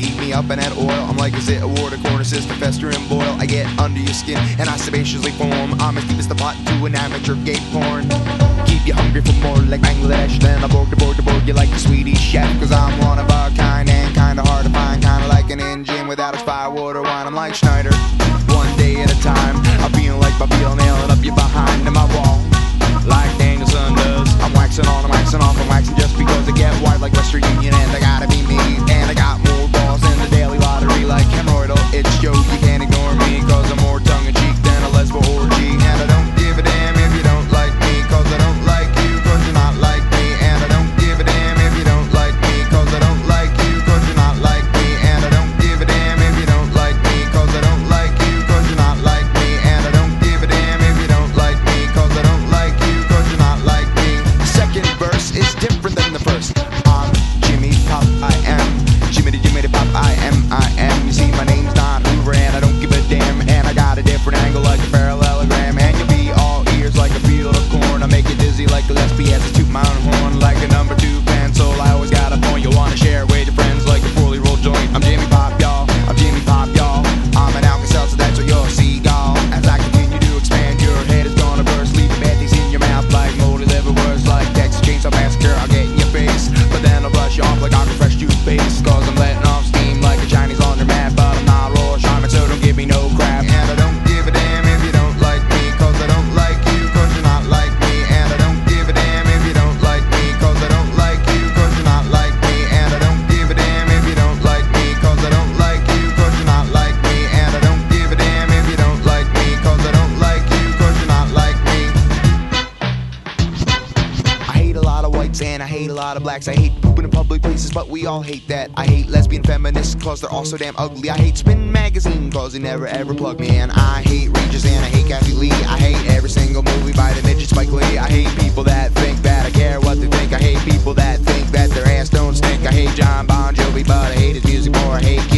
heat me up and add oil. I'm like, is it a war to corner sister, fester and boil? I get under your skin and I sabaciously form. I'm as deep as the pot to an amateur gay porn. Keep you hungry for more like Bangladesh. Then I borg you like the Swedish chef. Cause I'm one of a kind and kinda hard to find. Kinda like an engine without its fire, water, wine. I'm like Schneider, one day at a time. I'm feeling like Babille, nailing up your behind in my wall, like Danielson does. I'm waxing on, I'm waxing off, I'm waxing just because I get wide like Western Union. And I gotta be me, and I got more balls than the daily lottery. Like hemorrhoidal, it's Joe, you can't ignore me. Cause I'm more tongue-in-cheek than a lesbo orgy. And I don't give a damn if you don't like me. Cause I don't like you, cause you're not like me. And I don't give a damn if you don't like me. Cause I don't like you, cause you're not like me. And I don't give a damn if you don't like me. Cause I don't like you, cause you're not like me. And I don't give a damn if you don't like me. Cause I don't like you, cause you're not like me. The second verse is different than the first. I'm Jimmy Pop, I am Jimmy the Pop, I am. You see, my name's not Hoover and I don't give a damn. And I got a different angle like a parallelogram. And you'll be all ears like a field of corn. I make it dizzy like Gillespie as I toot my own horn. Like a number 2 pencil, I always got a point. You'll wanna share it with your friends like a poorly rolled joint. I'm Jimmy Pop, y'all. I'm Jimmy Pop, y'all. I'm an Alka-Seltzer, that's what you're a seagull. As I continue to expand, your head is gonna burst, leaving bad things in your mouth like moldy liver words. Like Texas Chainsaw Massacre, I'll get in your face, but then I'll brush you off like Aqua Fresh toothpaste. Cause I'm letting off steam like a Chinese laundromat. But I'm not Royal Charmin, so don't give me no crap. And I don't give a damn if you don't like me. Cause I don't like you, cause you're not like me. And I don't give a damn if you don't like me. Cause I don't like you, cause you're not like me. And I don't give a damn if you don't like me. Cause I don't like you, cause you're not like me. And I don't give a damn if you don't like me. Cause I don't like you, cause you're not like me. I hate a lot of whites and I hate a lot of blacks. I hate pooping in public places, but we all hate that. I hate lesbian feminists cause they're all so damn ugly. I hate Spin Magazine cause they never ever plug me. And I hate Regis and I hate Kathy Lee. I hate every single movie by the midget Spike Lee. I hate people that think that I care what they think. I hate people that think that their ass don't stink. I hate John Bon Jovi, but I hate his music more. I hate